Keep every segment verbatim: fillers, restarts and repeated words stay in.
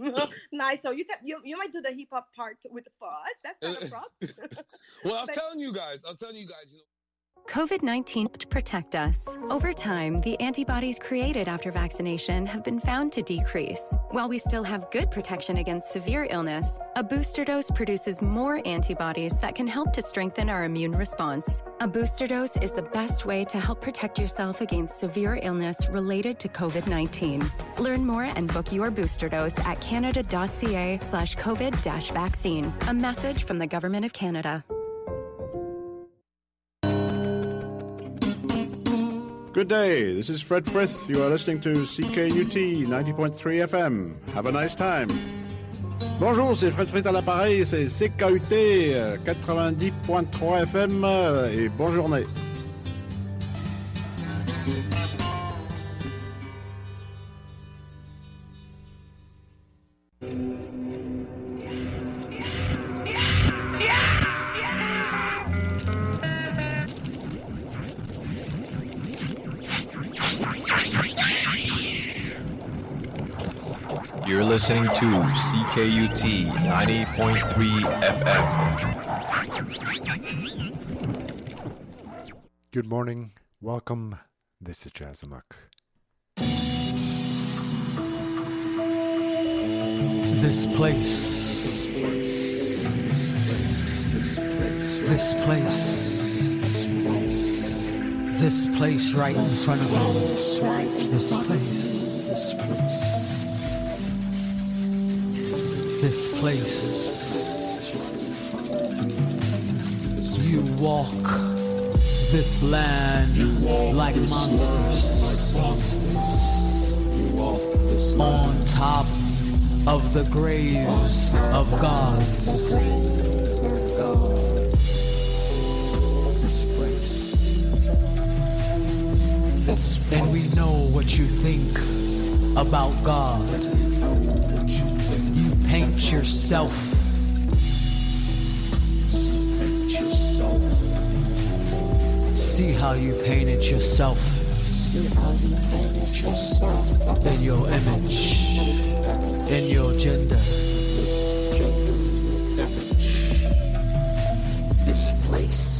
Nice. So you can you, you might do the hip hop part with for us. That's not a problem. Well, I was But- telling you guys, I was telling you guys, you know. COVID nineteen helped protect us. Over time, the antibodies created after vaccination have been found to decrease. While we still have good protection against severe illness, a booster dose produces more antibodies that can help to strengthen our immune response. A booster dose is the best way to help protect yourself against severe illness related to COVID nineteen. Learn more and book your booster dose at canada.ca slash COVID dash vaccine. A message from the Government of Canada. Good day, this is Fred Frith. You are listening to C K U T ninety point three F M. Have a nice time. Bonjour, c'est Fred Frith à l'appareil, c'est C K U T quatre-vingt-dix point trois F M et bonne journée. You're listening to C K U T ninety point three F M. Good morning. Welcome. This is Jazz Amok. This place. This place. This place right in front of me. This place. This place. You walk this land like monsters on top of the graves of gods. And we know what you think about God. You paint yourself. See how you painted yourself in your image, in your gender. This place.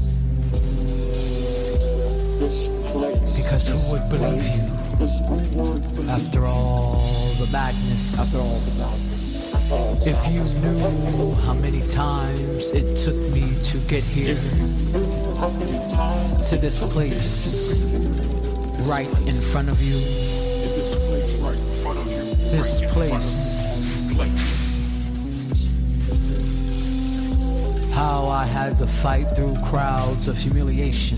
This place. Because who would believe you after all the madness? After all the madness. If you knew how many times it took me to get here, to this place, right in front of you, this place, right in front of you, this place. How I had to fight through crowds of humiliation.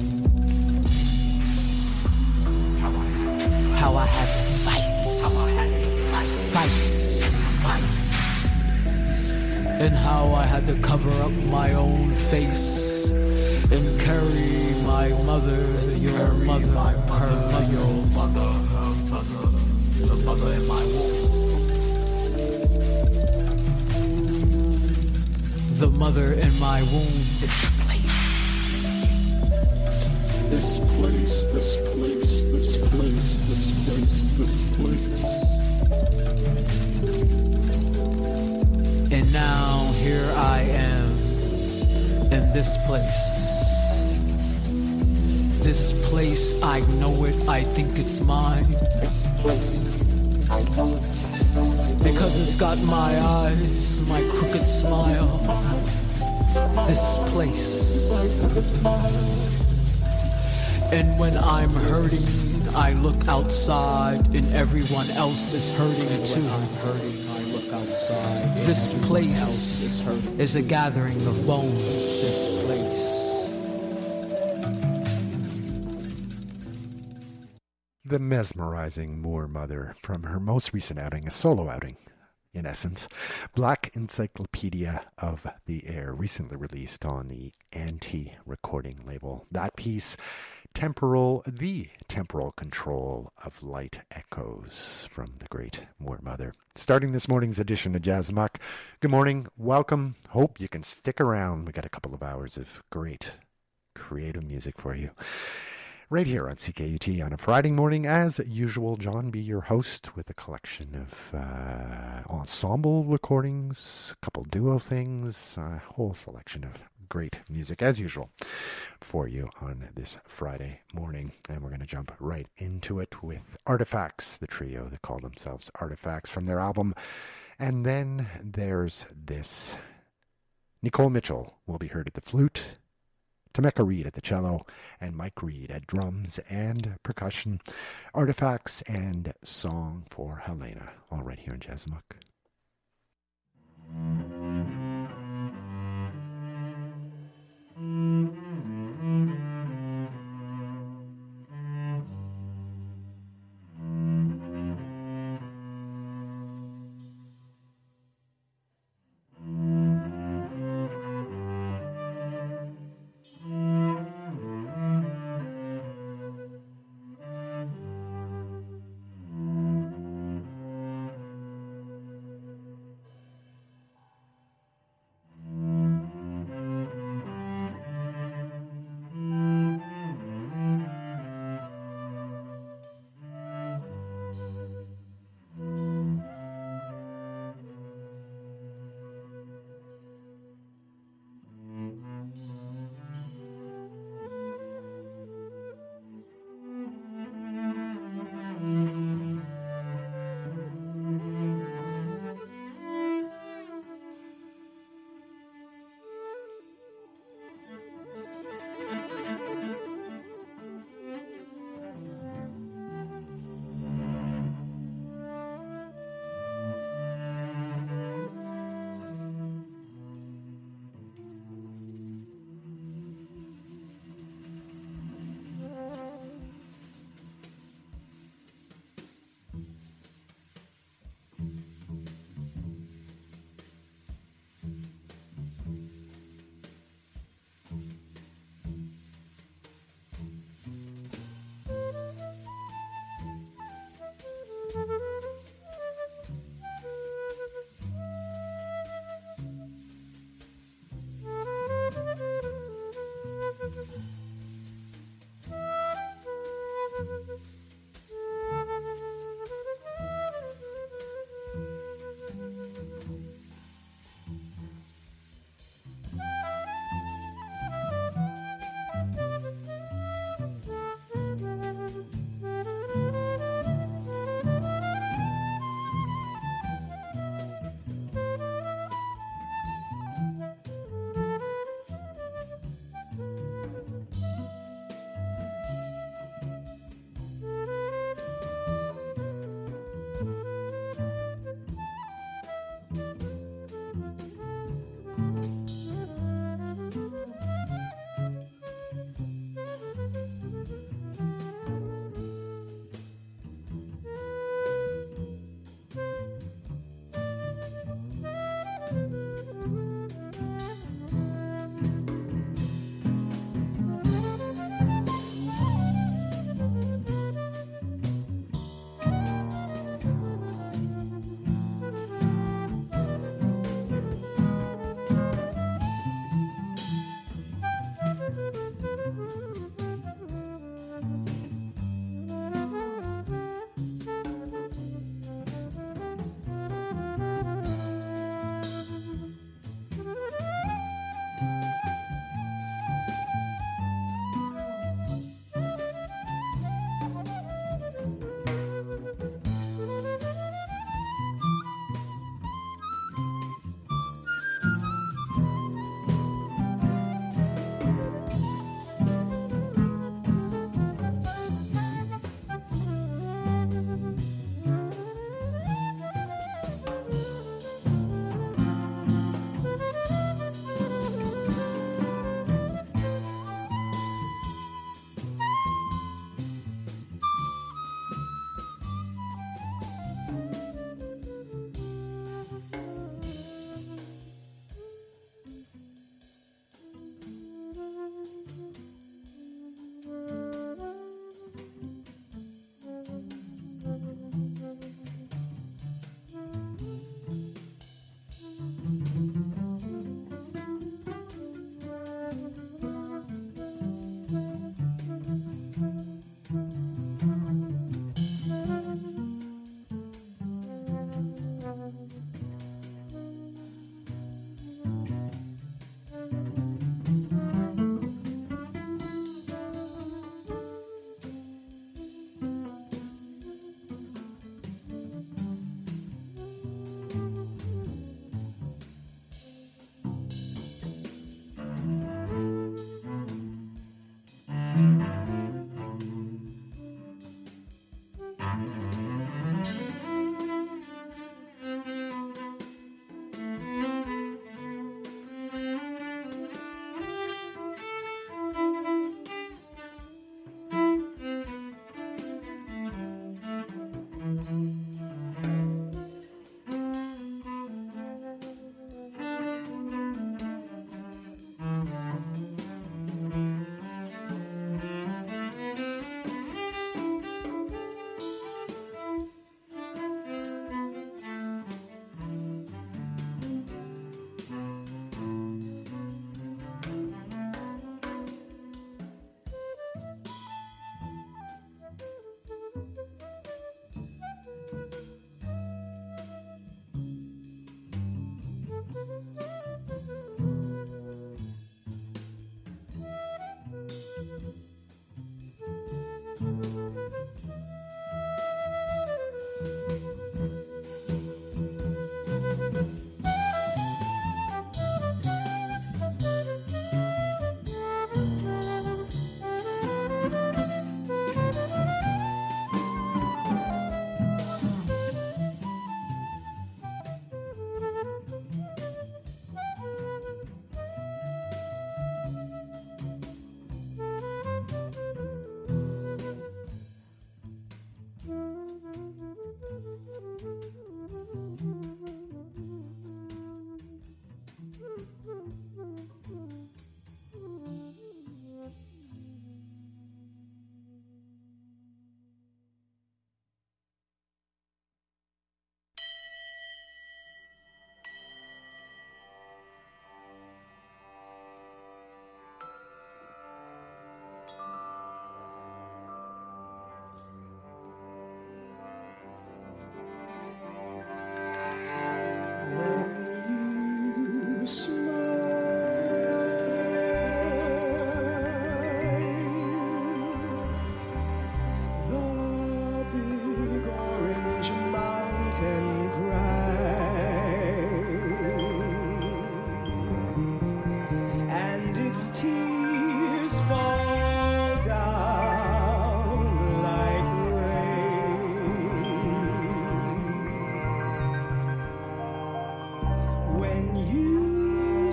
How I had to fight. Fight. Fight. And how I had to cover up my own face and carry my mother, your mother, her mother, your mother, her mother, the mother in my womb. The mother in my womb. This place. This place, this place, this place, this place, this place. And now here I am in this place. This place, I know it, I think it's mine. This place, I know it. Because it's got my eyes, my crooked smile. This place. And when I'm hurting, I look outside and everyone else is hurting too. I'm hurting, I look outside. This place is a gathering of bones. This place. The mesmerizing Moor Mother from her most recent outing, a solo outing, in essence. Black Encyclopedia of the Air, recently released on the Anti recording label. That piece, Temporal, the Temporal Control of Light Echoes from the great Moor Mother. Starting this morning's edition of Jazz Amok. Good morning, welcome. Hope you can stick around. We got a couple of hours of great creative music for you. Right here on C K U T on a Friday morning, as usual. John B., your host, with a collection of uh, ensemble recordings, a couple duo things, a whole selection of great music, as usual, for you on this Friday morning. And we're going to jump right into it with Artifacts, the trio that call themselves Artifacts, from their album. And then there's this. Nicole Mitchell will be heard at the flute, Tameka Reed at the cello, and Mike Reed at drums and percussion. Artifacts and Song for Helena, all right here in Jazzamuk. when you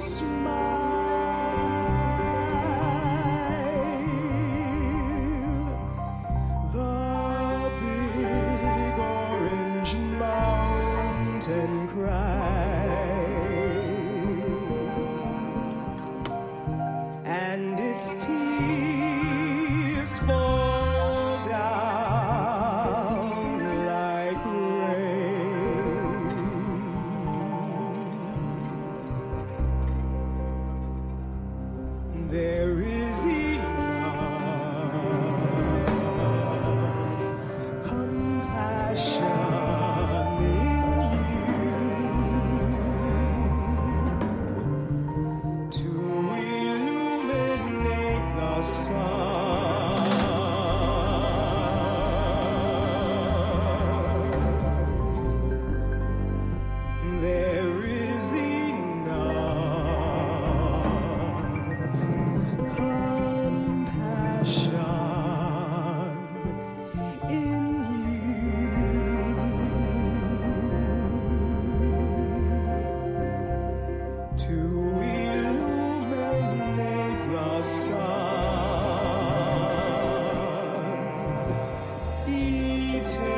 smile, the big orange mountain cries, and its tears fall down like rain. There is enough compassion in you to illuminate the sun. There is enough compassion in you to illuminate the sun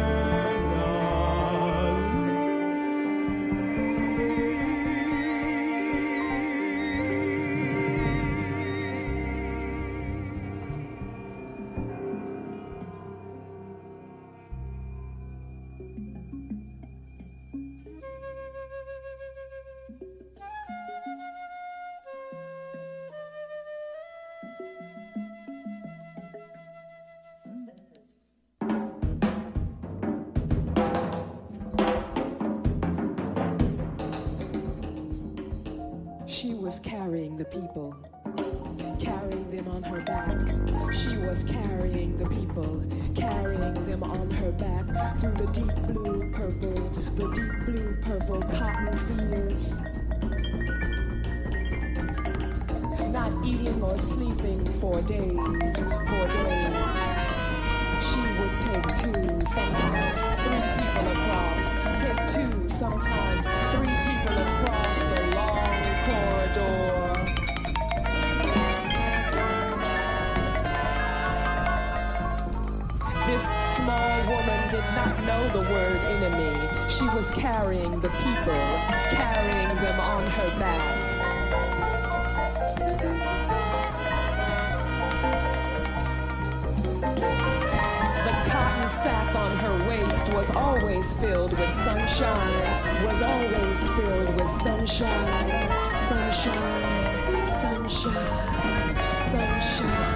She was carrying the people, carrying them on her back. She was carrying the people, carrying them on her back through the deep blue purple, the deep blue purple cotton fields. Not eating or sleeping for days, for days. She would take two, sometimes three people across. Take two, sometimes three people across the long corridor. This small woman did not know the word enemy. She was carrying the people, carrying them on her back. The cotton sack on her waist was always filled with sunshine, was always filled with sunshine, sunshine, sunshine, sunshine.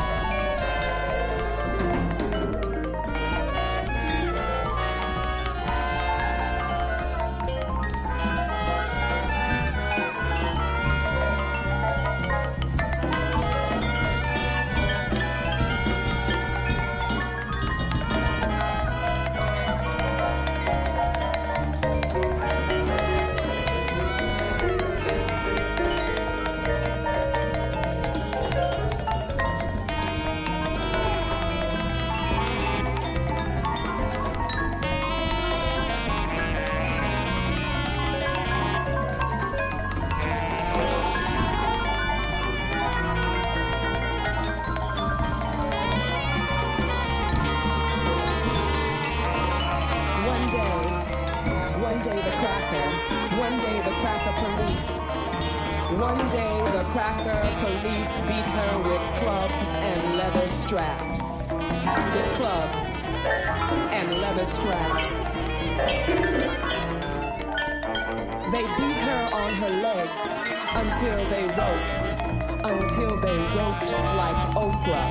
One day the cracker police beat her with clubs and leather straps. With clubs and leather straps. They beat her on her legs until they roped, until they roped like okra.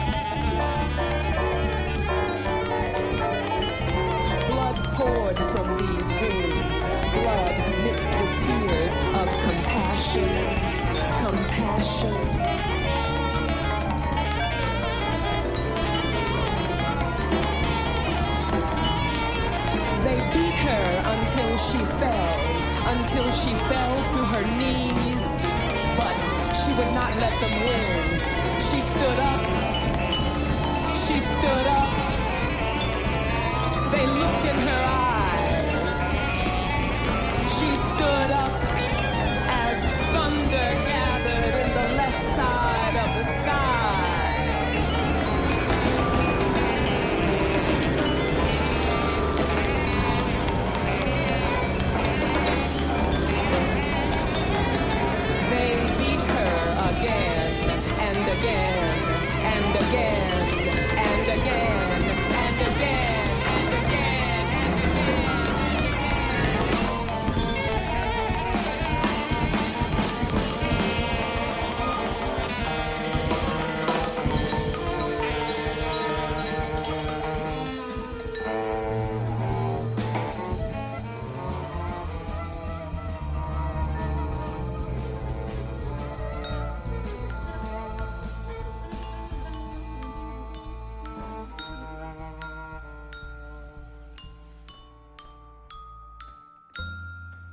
Blood poured from these wounds, blood mixed with tears of compassion, compassion. They beat her until she fell, until she fell to her knees, but she would not let them win. She stood up, she stood up. They looked in her eyes. She stood up.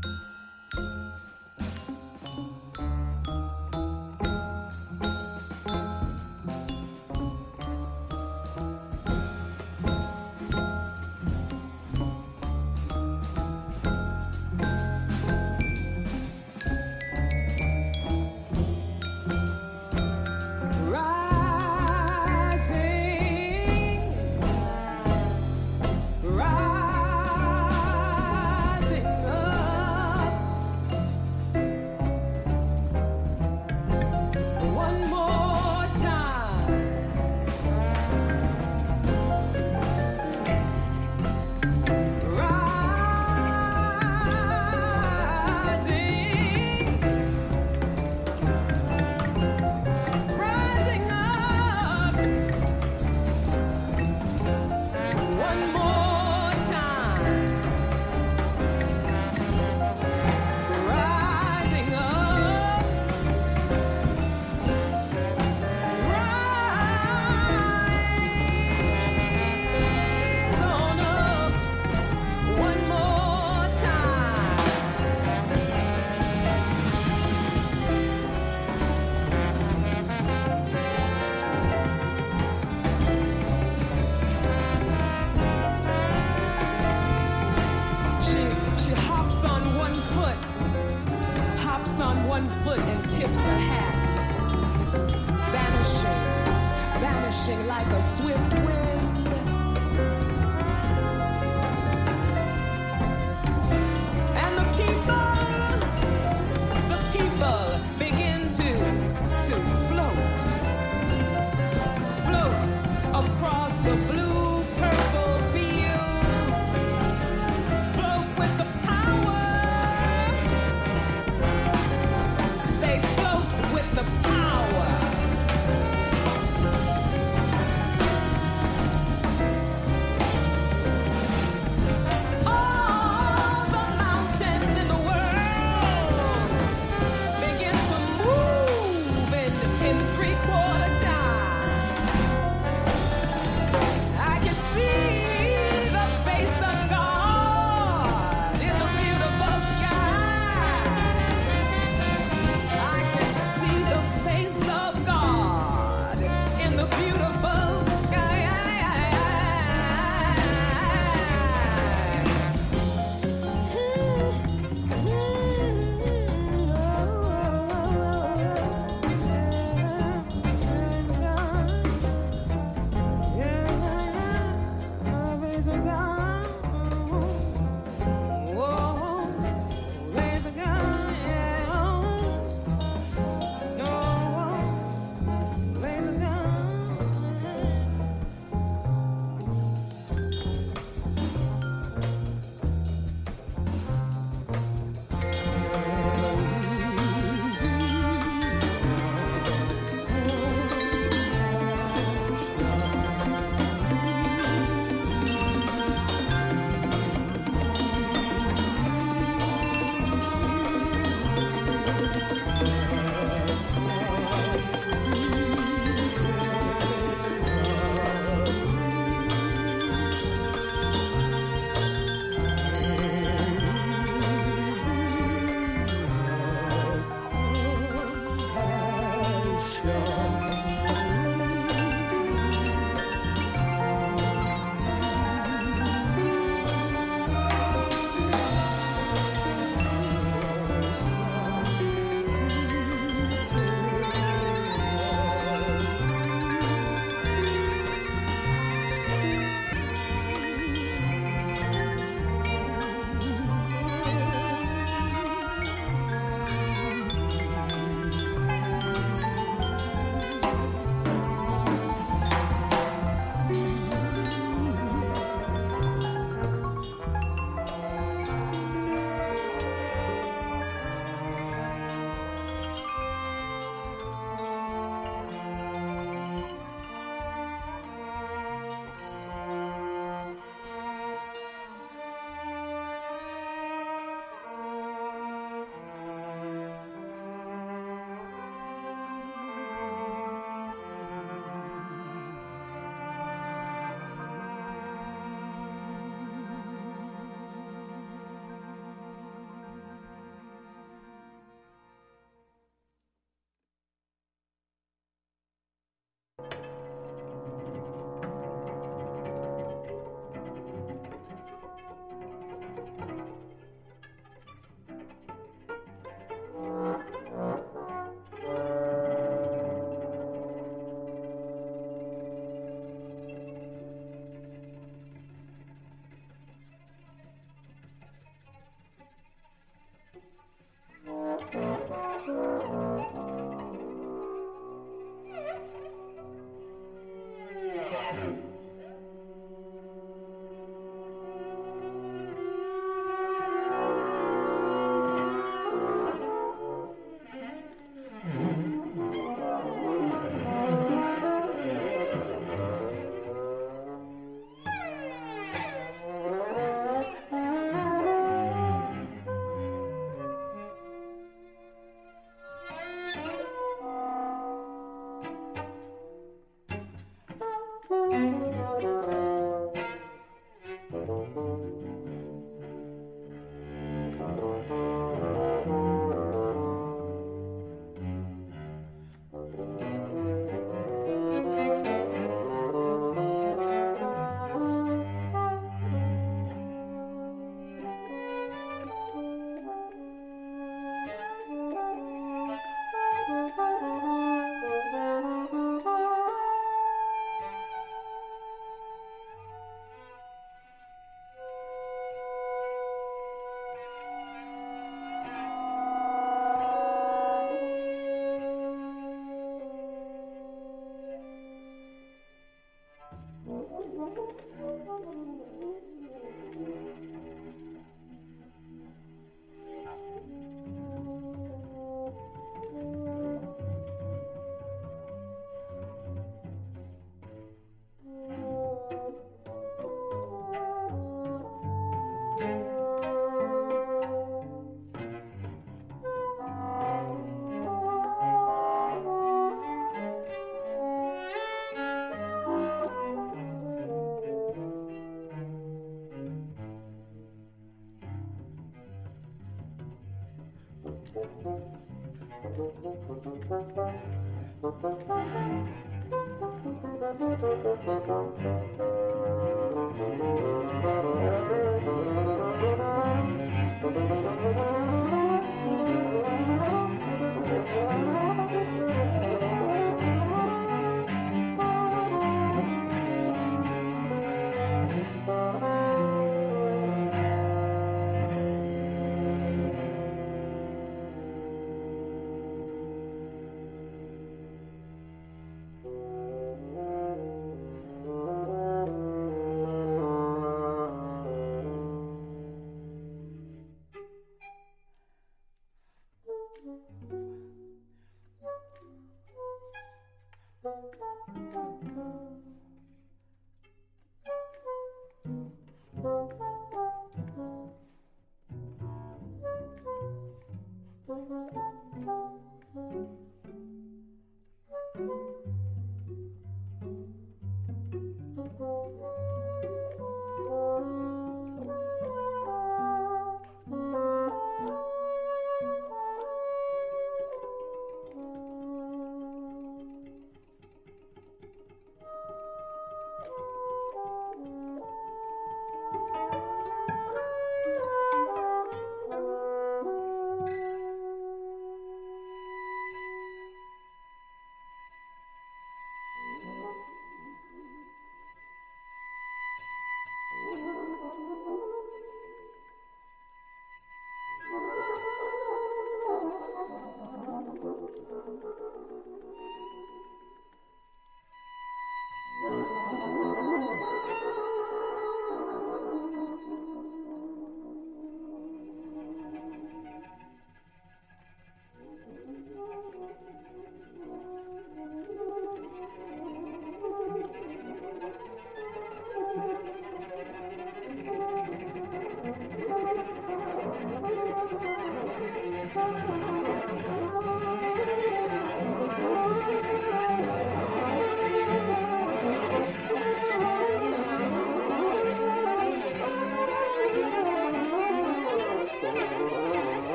With the power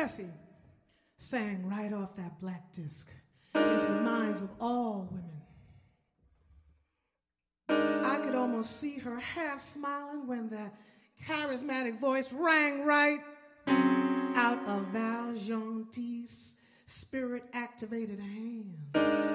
Bessie sang right off that black disc into the minds of all women. I could almost see her half smiling when that charismatic voice rang right out of Val Gentil's spirit-activated hands.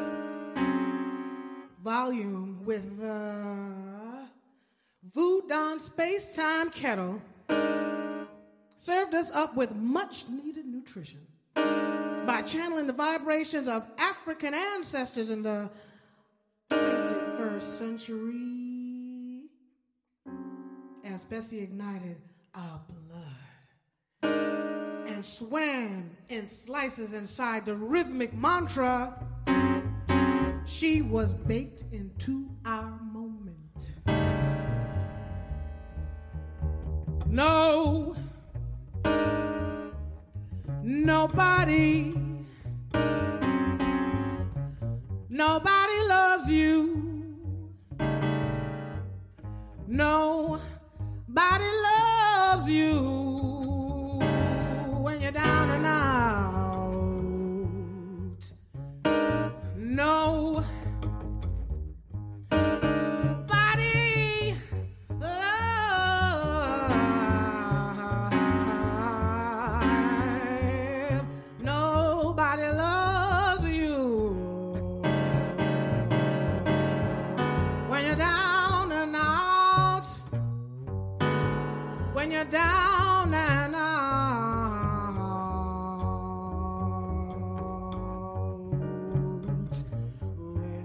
Volume with the Voodoo Space-Time Kettle served us up with much-needed nutrition by channeling the vibrations of African ancestors in the twenty-first century as Bessie ignited our blood and swam in slices inside the rhythmic mantra. She was baked into our moment. No, nobody, nobody loves you. Nobody loves you when you're down and out. No. When you're down and out, when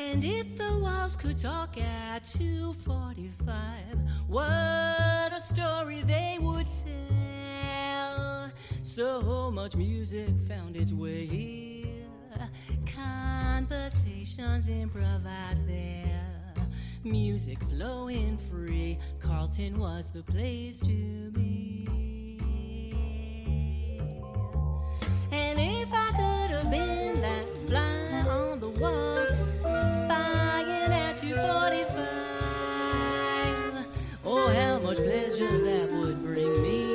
And if the walls could talk at two forty-five, what a story they would tell. So much music found its way here, conversations improvised there, music flowing free. Carlton was the place to be. And if I could have been that fly on the wall, spying at two forty-five, oh, how much pleasure that would bring me.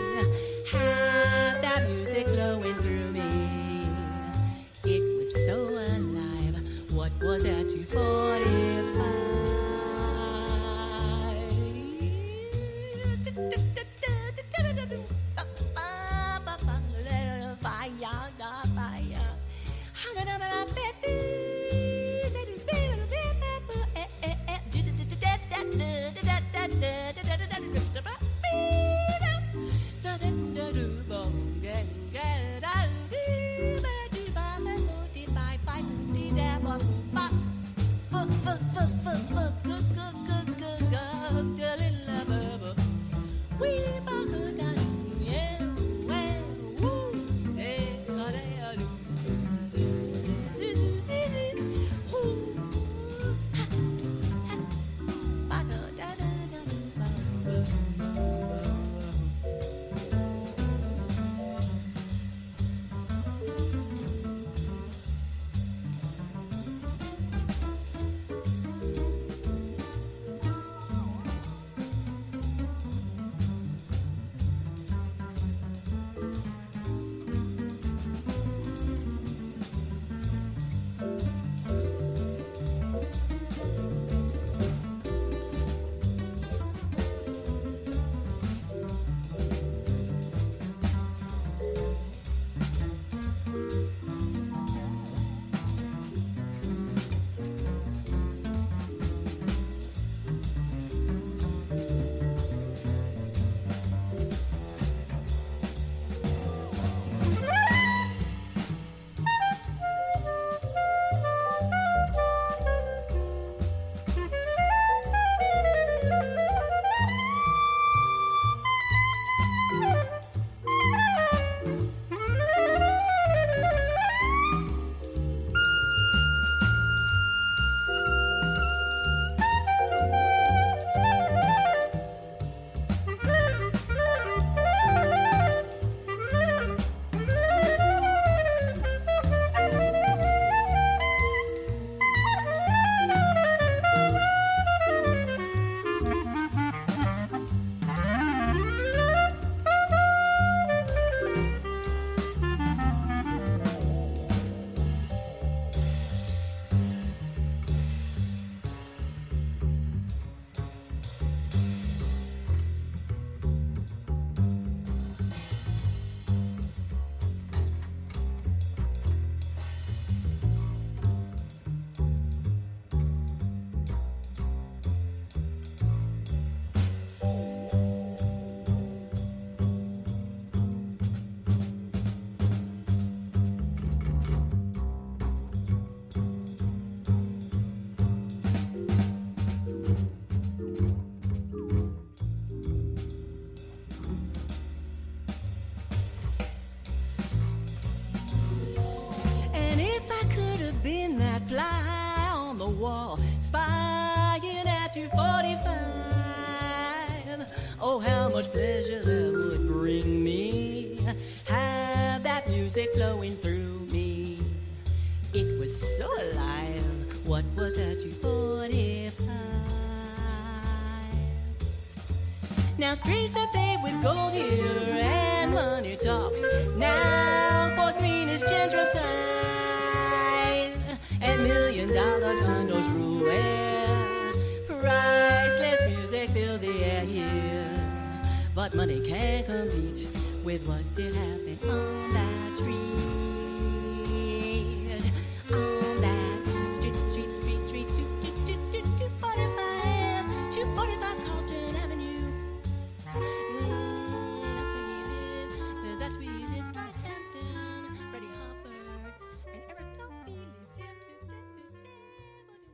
Have that music flowing through me. It was so alive. What was at two forty-five? Oh, how much pleasure that would bring me. Have that music flowing through me. It was so alive. What was at two forty-five? Now streets are paved with gold here and money talks. Now Fort Greene is gentrified and million dollar condos rule where priceless music fill the air here. But money can't compete with what did happen on that street. On that street, street, street, street, two, two, two, two, two forty-five, two forty-five Carlton Avenue. Mm, that's where he lived. That's where he lived. Slide Hampton, Freddie Hubbard, and Eric Dolphy lived there too.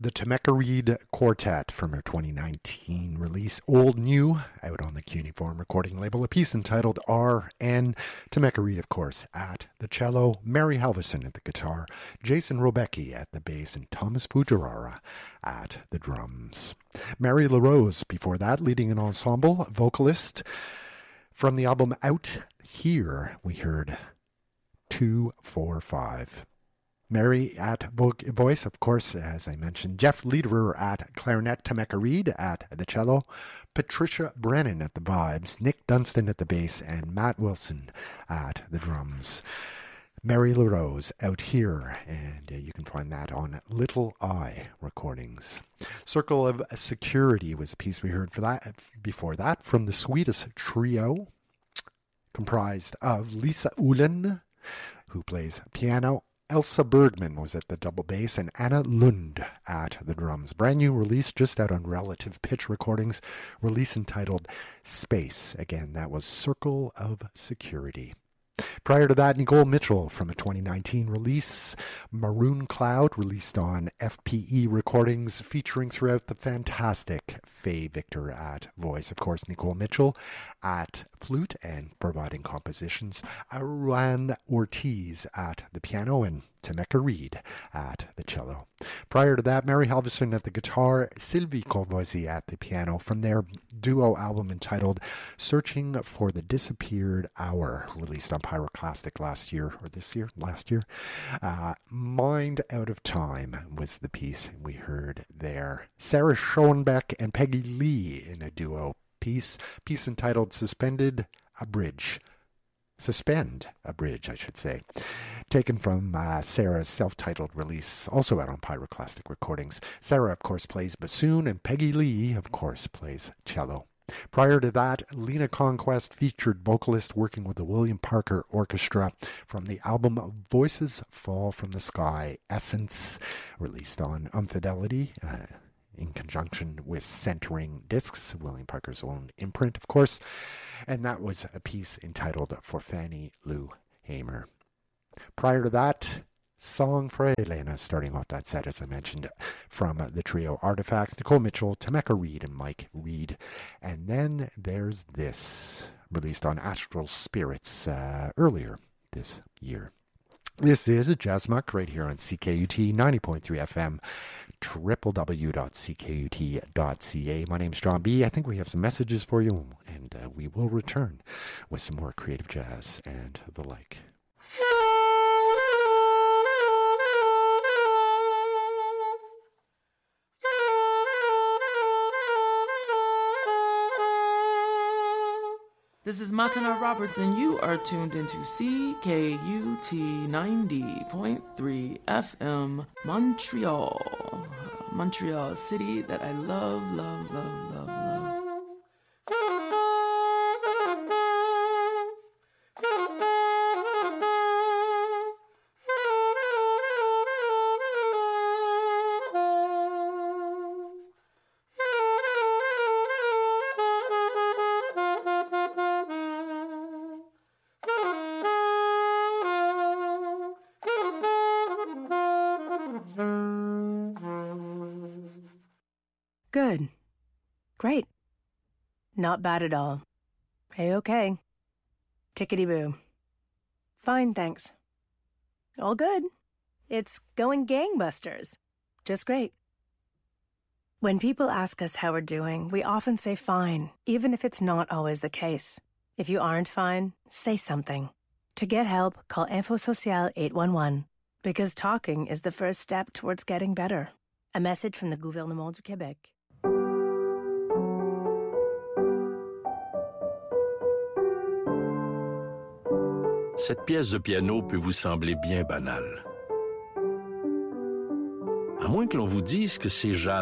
The Temecula Reed Quartet from her twenty nineteen release, Old New, out on the Cuneiform recording label, a piece entitled R N. Temecula Reed, of course, at the cello, Mary Halverson at the guitar, Jason Robecki at the bass, and Thomas Fujiwara at the drums. Mary LaRose, before that, leading an ensemble, vocalist. From the album Out Here, we heard two four five. Mary at voice, of course, as I mentioned. Jeff Lederer at clarinet, Temecula Reed at the cello, Patricia Brennan at the vibes, Nick Dunstan at the bass, and Matt Wilson at the drums. Mary LaRose Out Here, and uh, you can find that on Little Eye Recordings. Circle of Security was a piece we heard for that before that from the Swedish trio, comprised of Lisa Ulen, who plays piano. Elsa Bergman was at the double bass, and Anna Lund at the drums. Brand new release, just out on Relative Pitch Recordings. Release entitled Space. Again, that was Circle of Security. Prior to that, Nicole Mitchell from a twenty nineteen release, Maroon Cloud, released on F P E Recordings, featuring throughout the fantastic Faye Victor at voice. Of course, Nicole Mitchell at flute and providing compositions, Aruan Ortiz at the piano, and Temecula Reed at the cello. Prior to that, Mary Halverson at the guitar, Sylvie Courvoisier at the piano, from their duo album entitled Searching for the Disappeared Hour, released on Pyroclastic last year, or this year, last year. Uh, Mind Out of Time was the piece we heard there. Sarah Schoenbeck and Peggy Lee in a duo piece, piece entitled Suspended a Bridge. Suspend a Bridge, I should say. Taken from uh, Sarah's self-titled release, also out on Pyroclastic Recordings. Sarah, of course, plays bassoon, and Peggy Lee, of course, plays cello. Prior to that, Lena Conquest, featured vocalist working with the William Parker Orchestra, from the album Voices Fall from the Sky, Essence, released on Unfidelity, uh, in conjunction with Centering Discs, William Parker's own imprint, of course. And that was a piece entitled For Fannie Lou Hamer. Prior to that, Song for Elena, starting off that set, as I mentioned, from the trio Artifacts, Nicole Mitchell, Temecula Reed, and Mike Reed. And then there's this, released on Astral Spirits uh, earlier this year. This is a Jazz Muck right here on C K U T ninety point three F M, w w w dot c k u t dot c a. My name's John B. I think we have some messages for you, and uh, we will return with some more creative jazz and the like. This is Matana Roberts, and you are tuned into C K U T ninety point three F M, Montreal. Montreal, city that I love, love, love, love, love. Good. Great. Not bad at all. A-okay. Tickety-boo. Fine, thanks. All good. It's going gangbusters. Just great. When people ask us how we're doing, we often say fine, even if it's not always the case. If you aren't fine, say something. To get help, call Info Social eight one one, because talking is the first step towards getting better. A message from the Gouvernement du Québec. Cette pièce de piano peut vous sembler bien banale. À moins que l'on vous dise que c'est Jade